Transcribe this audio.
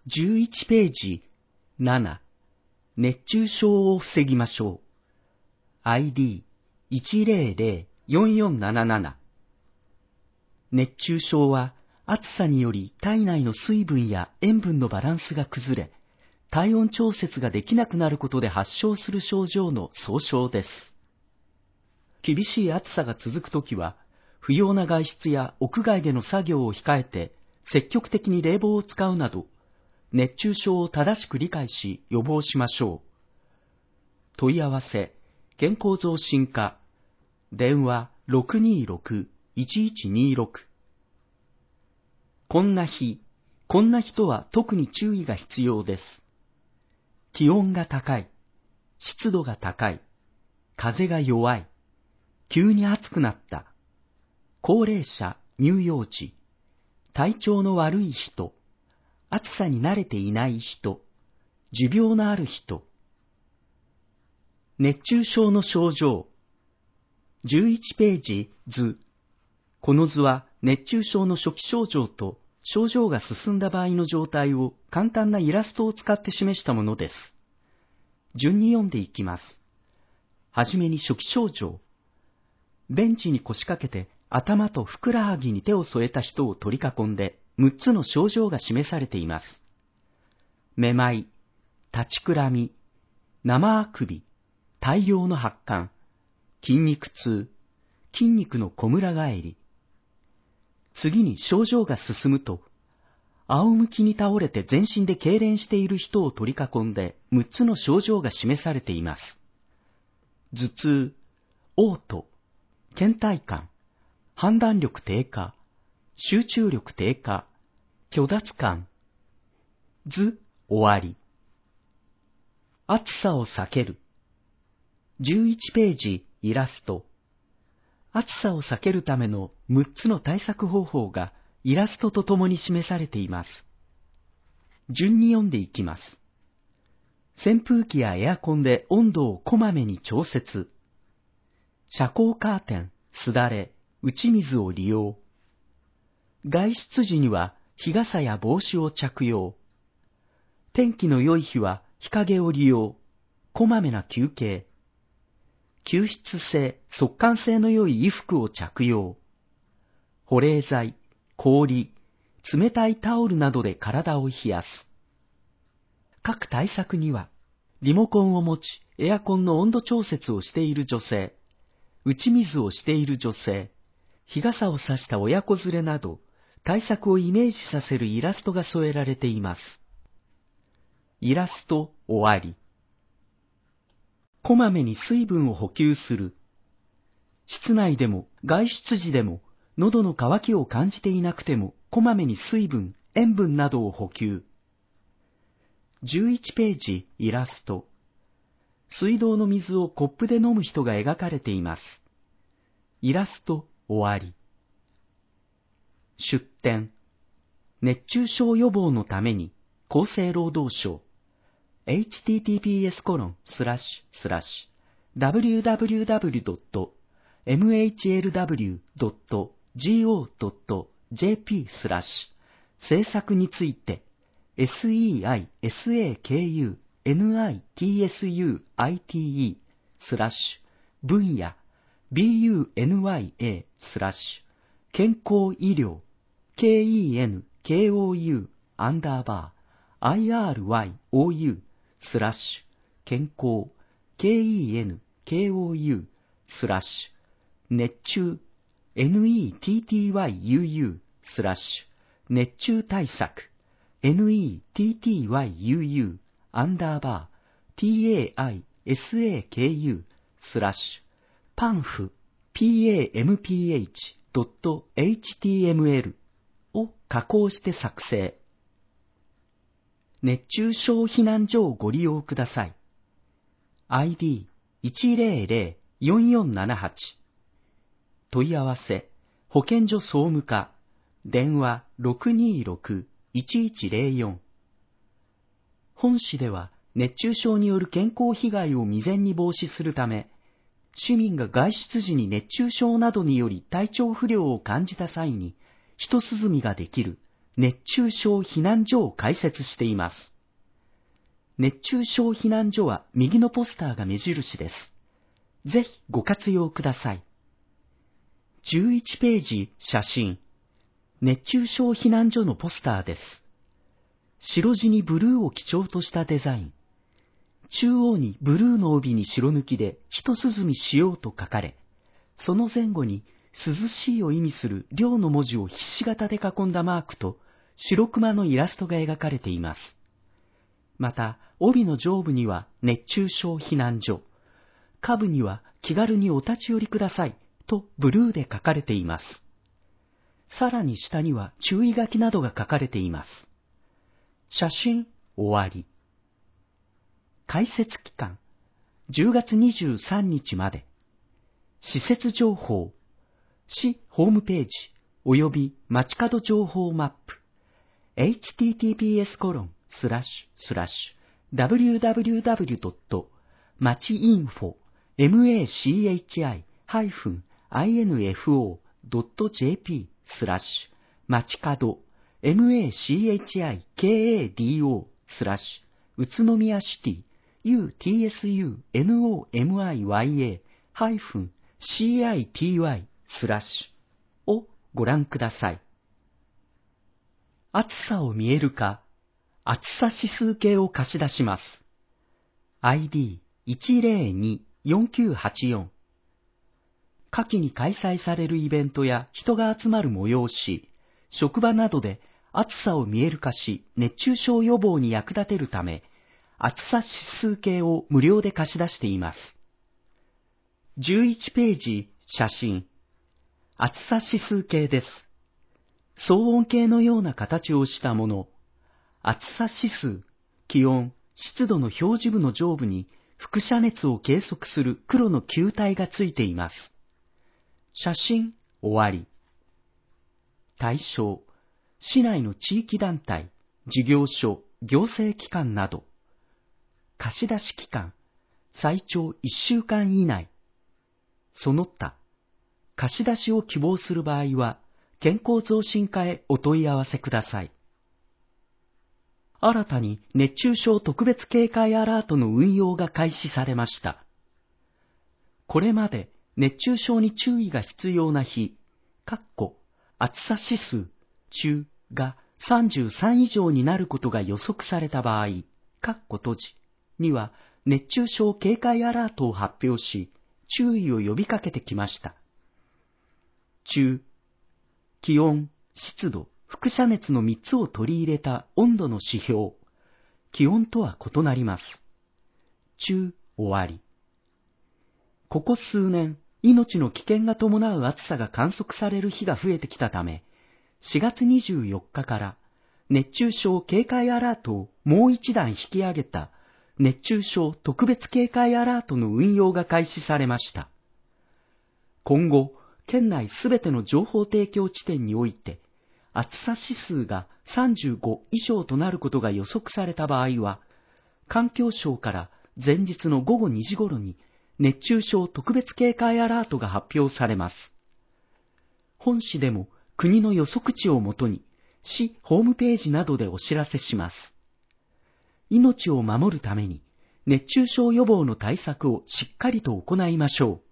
11ページ7、熱中症を防ぎましょう。ID1004477。熱中症は暑さにより体内の水分や塩分のバランスが崩れ、体温調節ができなくなることで発症する症状の総称です。厳しい暑さが続くときは、不要な外出や屋外での作業を控えて、積極的に冷房を使うなど、熱中症を正しく理解し予防しましょう。問い合わせ、健康増進課、電話626-1126。こんな日とは特に注意が必要です。気温が高い、湿度が高い、風が弱い、急に暑くなった、高齢者、乳幼児、体調の悪い人、暑さに慣れていない人、持病のある人。熱中症の症状。11ページ図。この図は熱中症の初期症状と症状が進んだ場合の状態を簡単なイラストを使って示したものです。順に読んでいきます。はじめに初期症状。ベンチに腰掛けて頭とふくらはぎに手を添えた人を取り囲んで6つの症状が示されています。めまい、立ちくらみ、生あくび、大量の発汗、筋肉痛、筋肉のこむら返り。次に症状が進むと、仰向きに倒れて全身で痙攣している人を取り囲んで6つの症状が示されています。頭痛、嘔吐、倦怠感、判断力低下、集中力低下、虚脱感。図終わり。暑さを避ける。11ページイラスト。暑さを避けるための6つの対策方法がイラストとともに示されています。順に読んでいきます。扇風機やエアコンで温度をこまめに調節。遮光カーテン、すだれ、打ち水を利用。外出時には日傘や帽子を着用。天気の良い日は日陰を利用。こまめな休憩。吸湿性、速乾性の良い衣服を着用。保冷剤、氷、冷たいタオルなどで体を冷やす。各対策には、リモコンを持ち、エアコンの温度調節をしている女性、打ち水をしている女性、日傘を差した親子連れなど、対策をイメージさせるイラストが添えられています。イラスト終わり。こまめに水分を補給する。室内でも外出時でも喉の渇きを感じていなくてもこまめに水分、塩分などを補給。11ページイラスト。水道の水をコップで飲む人が描かれています。イラスト終わり。出典。熱中症予防のために厚生労働省https://www.mhlw.go.jp/ 政策について SEISAKUNITSUITE/ 分野 BUNYA/ 健康医療 KENKOU_IRYOU/ 健康 KENKOU/ 熱中 NETTYUU/ 熱中対策 NETTYUU_ TAISAKU/ パンフ PAMPH.html を加工して作成。熱中症避難所をご利用ください。ID1004478。問い合わせ、保健所総務課、電話626-1104。本市では熱中症による健康被害を未然に防止するため、市民が外出時に熱中症などにより体調不良を感じた際に、一涼みができる熱中症避難所を開設しています。熱中症避難所は右のポスターが目印です。ぜひご活用ください。11ページ写真。熱中症避難所のポスターです。白地にブルーを基調としたデザイン。中央にブルーの帯に白抜きで一涼みしようと書かれ、その前後に涼しいを意味する涼の文字をひし形で囲んだマークと白熊のイラストが描かれています。また、帯の上部には熱中症避難所、下部には気軽にお立ち寄りくださいとブルーで書かれています。さらに下には注意書きなどが書かれています。写真終わり。開設期間10月23日まで。施設情報、市ホームページおよび街角情報マップ https://www.machi-info.jp/ 街角MACHIKADO/ 宇都宮シティ UTSUNOMIYA-CITY/ をご覧ください。暑さを見える化、暑さ指数計を貸し出します。ID1024984。夏季に開催されるイベントや人が集まる催し、職場などで暑さを見える化し、熱中症予防に役立てるため、暑さ指数計を無料で貸し出しています。11ページ写真。暑さ指数計です。騒音計のような形をしたもの。暑さ指数、気温、湿度の表示部の上部に輻射熱を計測する黒の球体がついています。写真終わり。対象、市内の地域団体、事業所、行政機関など。貸し出し期間、最長1週間以内。その他、貸し出しを希望する場合は、健康増進課へお問い合わせください。新たに熱中症特別警戒アラートの運用が開始されました。これまで熱中症に注意が必要な日、暑さ指数、中が33以上になることが予測された場合、には熱中症警戒アラートを発表し、注意を呼びかけてきました。中、気温、湿度、輻射熱の3つを取り入れた温度の指標、気温とは異なります。中、終わり。ここ数年、命の危険が伴う暑さが観測される日が増えてきたため、4月24日から熱中症警戒アラートをもう一段引き上げた熱中症特別警戒アラートの運用が開始されました。今後、県内すべての情報提供地点において、暑さ指数が35以上となることが予測された場合は、環境省から前日の午後2時頃に熱中症特別警戒アラートが発表されます。本市でも国の予測値をもとに市ホームページなどでお知らせします。命を守るために熱中症予防の対策をしっかりと行いましょう。